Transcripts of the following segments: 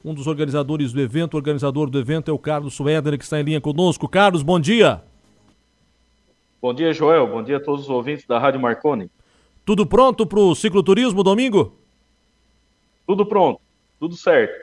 um dos organizadores do evento. O organizador do evento é o Carlos Suéder, que está em linha conosco. Carlos, bom dia. Bom dia, Joel. Bom dia a todos os ouvintes da Rádio Marconi. Tudo pronto para o cicloturismo domingo? Tudo pronto, tudo certo.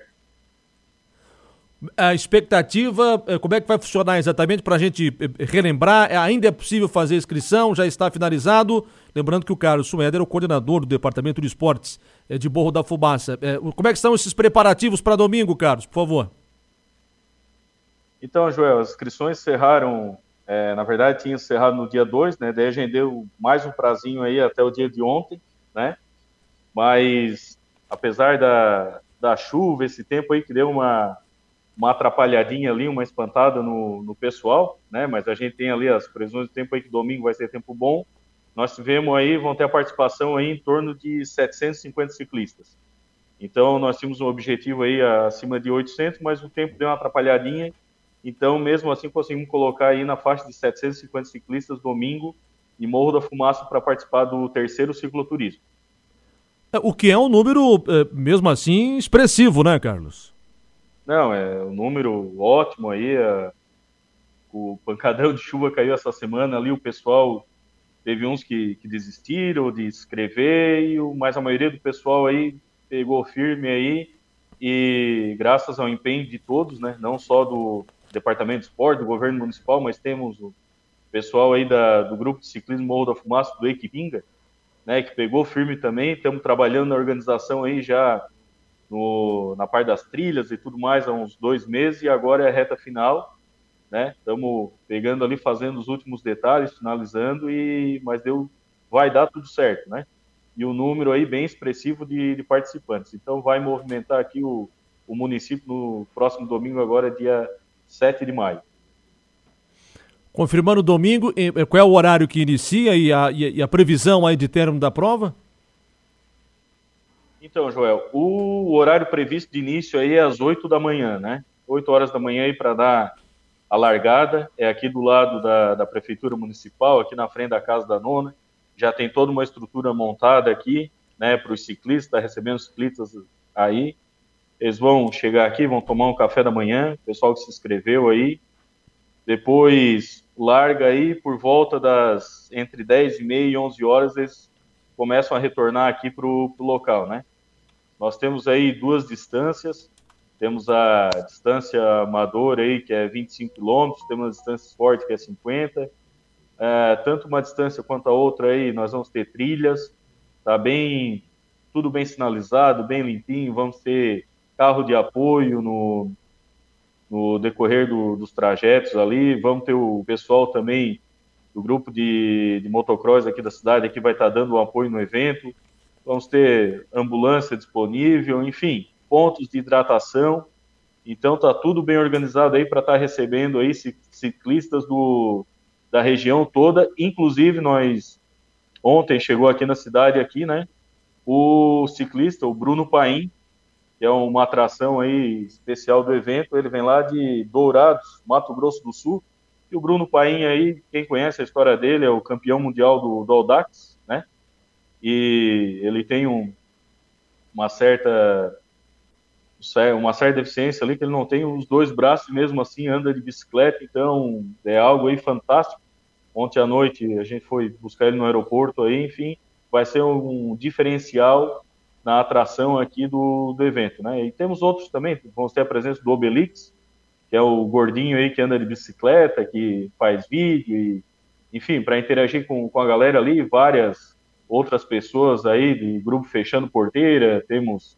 A expectativa, como é que vai funcionar exatamente para a gente relembrar? Ainda é possível fazer inscrição? Já está finalizado? Lembrando que o Carlos Suéder é o coordenador do Departamento de Esportes de Morro da Fumaça. Como é que estão esses preparativos para domingo, Carlos, por favor? Então, Joel, as inscrições encerraram, na verdade tinha encerrado no dia 2, né? Daí a gente deu mais um prazinho aí até o dia de ontem, né? Mas, apesar da chuva, esse tempo aí que deu uma atrapalhadinha ali, uma espantada no pessoal, né? Mas a gente tem ali as previsões do tempo aí que domingo vai ser tempo bom. Nós tivemos aí, vão ter a participação aí em torno de 750 ciclistas. Então, nós tínhamos um objetivo aí acima de 800, mas o tempo deu uma atrapalhadinha. Então, mesmo assim, conseguimos colocar aí na faixa de 750 ciclistas domingo em Morro da Fumaça para participar do terceiro cicloturismo. O que é um número, mesmo assim, expressivo, né, Carlos? Não, é um número ótimo aí. O pancadão de chuva caiu essa semana ali, o pessoal teve uns que desistiram de escrever, mas a maioria do pessoal aí pegou firme aí, e graças ao empenho de todos, né, não só do Departamento de Esporte, do governo municipal, mas temos o pessoal aí do grupo de ciclismo Morro da Fumaça, do Equipinga, né, que pegou firme também. Estamos trabalhando na organização aí já na parte das trilhas e tudo mais há uns 2 meses, e agora é a reta final, né? Estamos pegando ali, fazendo os últimos detalhes, finalizando, mas vai dar tudo certo, né? E o número aí bem expressivo de participantes. Então vai movimentar aqui o município no próximo domingo, agora dia 7 de maio. Confirmando domingo, qual é o horário que inicia e a previsão aí de término da prova? Então, Joel, o horário previsto de início aí é às 8 da manhã, né? 8 horas da manhã aí para dar a largada. É aqui do lado da Prefeitura Municipal, aqui na frente da Casa da Nona. Já tem toda uma estrutura montada aqui, né, para os ciclistas, está recebendo os ciclistas aí. Eles vão chegar aqui, vão tomar um café da manhã, o pessoal que se inscreveu aí. Depois larga aí por volta entre 10h30 e 11 horas, eles começam a retornar aqui para o local, né? Nós temos aí 2 distâncias. Temos a distância amadora aí, que é 25 quilômetros, temos a distância esporte, que é 50. Tanto uma distância quanto a outra aí, nós vamos ter trilhas, tá tudo bem sinalizado, bem limpinho. Vamos ter carro de apoio no decorrer dos trajetos ali. Vamos ter o pessoal também do grupo de motocross aqui da cidade, que vai estar dando um apoio no evento. Vamos ter ambulância disponível, enfim, pontos de hidratação. Então tá tudo bem organizado aí para estar recebendo aí ciclistas da região toda. Inclusive, ontem chegou aqui na cidade aqui, né, o ciclista, o Bruno Paim, que é uma atração aí especial do evento. Ele vem lá de Dourados, Mato Grosso do Sul. E o Bruno Paim aí, quem conhece a história dele, é o campeão mundial do Audax, né? E ele tem uma certa deficiência ali, que ele não tem os 2 braços, e mesmo assim anda de bicicleta. Então é algo aí fantástico. Ontem à noite a gente foi buscar ele no aeroporto aí, enfim, vai ser um diferencial na atração aqui do evento, né? E temos outros também. Vamos ter a presença do Obelix, que é o gordinho aí que anda de bicicleta, que faz vídeo, enfim, para interagir com a galera ali. Várias outras pessoas aí de grupo Fechando Porteira, temos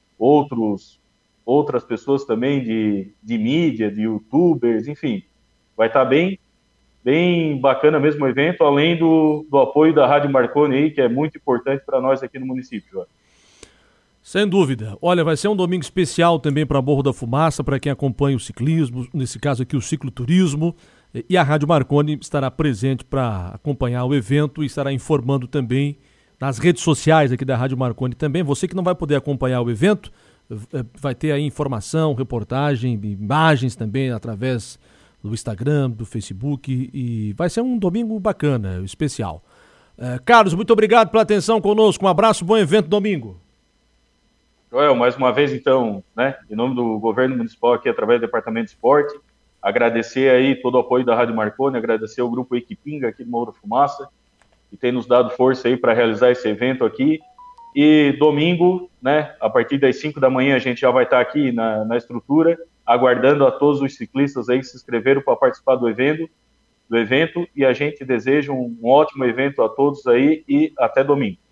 outras pessoas também de mídia, de youtubers, enfim. Vai estar bem bacana mesmo o evento, além do apoio da Rádio Marconi aí, que é muito importante para nós aqui no município, João. Sem dúvida. Olha, vai ser um domingo especial também para Morro da Fumaça, para quem acompanha o ciclismo, nesse caso aqui o cicloturismo, e a Rádio Marconi estará presente para acompanhar o evento e estará informando também nas redes sociais aqui da Rádio Marconi também. Você que não vai poder acompanhar o evento, vai ter aí informação, reportagem, imagens também através do Instagram, do Facebook, e vai ser um domingo bacana, especial. Carlos, muito obrigado pela atenção conosco, um abraço, bom evento domingo. Joel, mais uma vez, então, né, em nome do governo municipal aqui, através do Departamento de Esporte, agradecer aí todo o apoio da Rádio Marconi, agradecer ao Grupo Equipinga aqui do Morro da Fumaça, que tem nos dado força aí para realizar esse evento aqui. E domingo, né, a partir das 5 da manhã, a gente já vai estar aqui na estrutura, aguardando a todos os ciclistas aí que se inscreveram para participar do evento, e a gente deseja um ótimo evento a todos aí e até domingo.